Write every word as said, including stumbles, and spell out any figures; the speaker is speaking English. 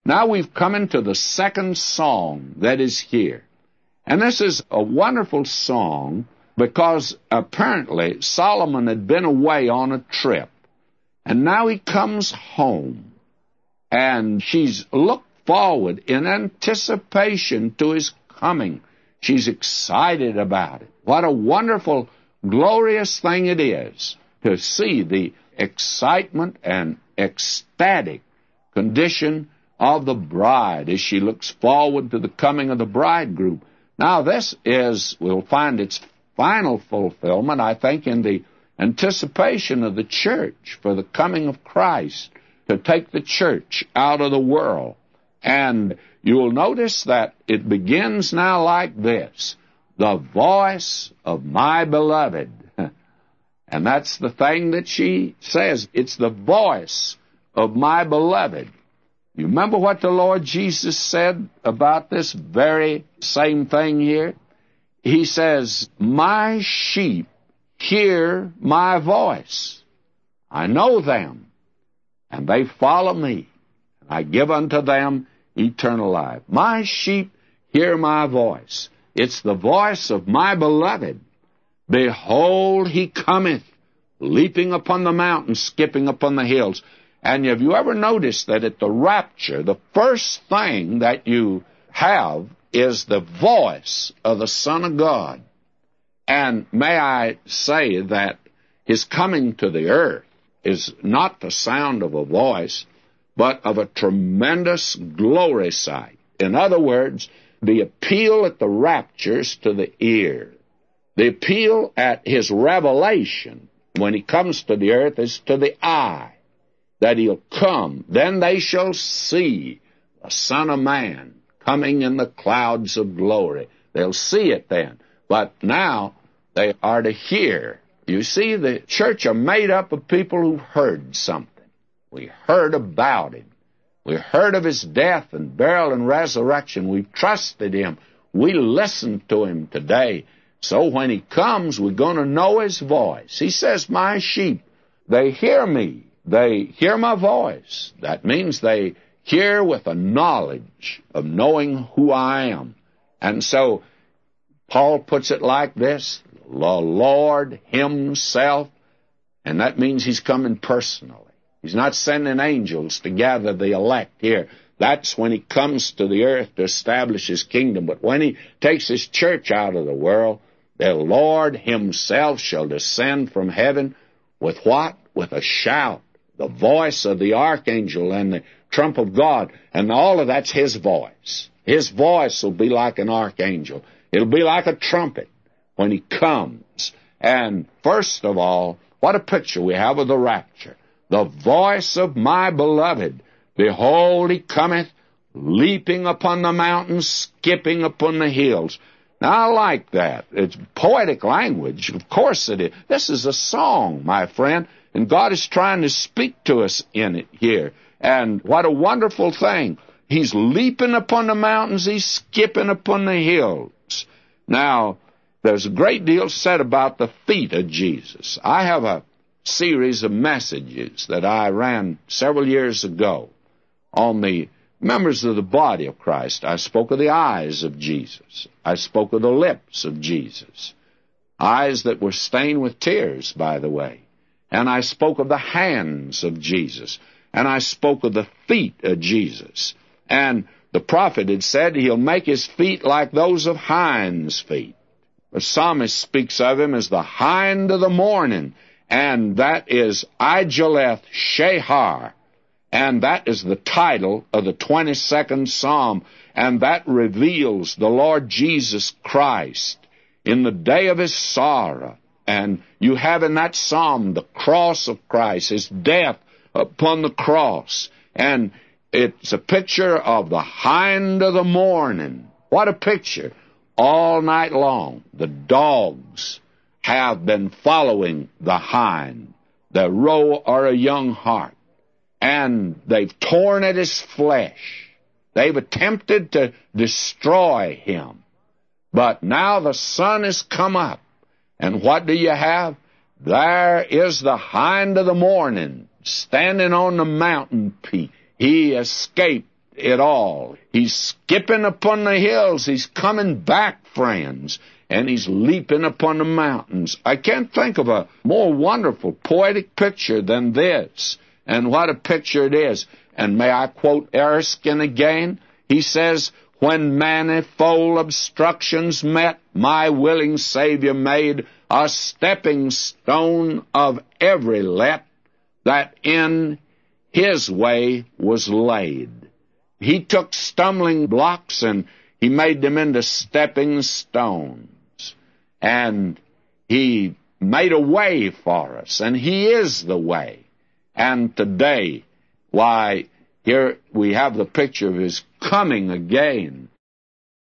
Now we've come into the second song that is here. And this is a wonderful song because apparently Solomon had been away on a trip. And now he comes home. And she's looked forward in anticipation to his coming. She's excited about it. What a wonderful, glorious thing it is to see the excitement and ecstatic condition of the bride as she looks forward to the coming of the bridegroom. Now this is, we'll find its final fulfillment, I think, in the anticipation of the church for the coming of Christ to take the church out of the world. And you'll notice that it begins now like this: the voice of my beloved. And that's the thing that she says. It's the voice of my beloved. You remember what the Lord Jesus said about this very same thing here? He says, my sheep hear my voice. I know them, and they follow me, and I give unto them eternal life. My sheep hear my voice. It's the voice of my beloved. Behold, he cometh, leaping upon the mountains, skipping upon the hills. And have you ever noticed that at the rapture, the first thing that you have is the voice of the Son of God? And may I say that his coming to the earth is not the sound of a voice, but of a tremendous glory sight. In other words, the appeal at the rapture is to the ear. The appeal at his revelation when he comes to the earth is to the eye, that he'll come. Then they shall see the Son of Man coming in the clouds of glory. They'll see it then. But now they are to hear. You see, the church are made up of people who've heard something. We heard about him. We heard of his death and burial and resurrection. We've trusted him. We listen to him today. So when he comes, we're going to know his voice. He says, my sheep, they hear me. They hear my voice. That means they hear with a knowledge of knowing who I am. And so Paul puts it like this: the Lord himself, and that means he's coming personally. He's not sending angels to gather the elect here. That's when he comes to the earth to establish his kingdom. But when he takes his church out of the world, the Lord himself shall descend from heaven with what? With a shout, the voice of the archangel and the trump of God. And all of that's his voice. His voice will be like an archangel. It'll be like a trumpet when he comes. And first of all, what a picture we have of the rapture. The voice of my beloved. Behold, he cometh, leaping upon the mountains, skipping upon the hills. Now, I like that. It's poetic language. Of course it is. This is a song, my friend, and God is trying to speak to us in it here. And what a wonderful thing. He's leaping upon the mountains. He's skipping upon the hills. Now, there's a great deal said about the feet of Jesus. I have a series of messages that I ran several years ago on the members of the body of Christ. I spoke of the eyes of Jesus. I spoke of the lips of Jesus. Eyes that were stained with tears, by the way. And I spoke of the hands of Jesus. And I spoke of the feet of Jesus. And the prophet had said he'll make his feet like those of hinds' feet. The psalmist speaks of him as the hind of the morning. And that is Ijaleth Shehar. And that is the title of the twenty-second Psalm. And that reveals the Lord Jesus Christ in the day of his sorrow. And you have in that psalm the cross of Christ, his death upon the cross. And it's a picture of the hind of the morning. What a picture. All night long, the dogs have been following the hind, the roe or a young hart, and they've torn at his flesh. They've attempted to destroy him. But now the sun has come up, and what do you have? There is the hind of the morning standing on the mountain peak. He escaped it all. He's skipping upon the hills. He's coming back, friends, and he's leaping upon the mountains. I can't think of a more wonderful, poetic picture than this. And what a picture it is. And may I quote Erskine again? He says, when manifold obstructions met, my willing Savior made a stepping stone of every let that in his way was laid. He took stumbling blocks and he made them into stepping stones. And he made a way for us, and he is the way. And today, why, here we have the picture of his coming again.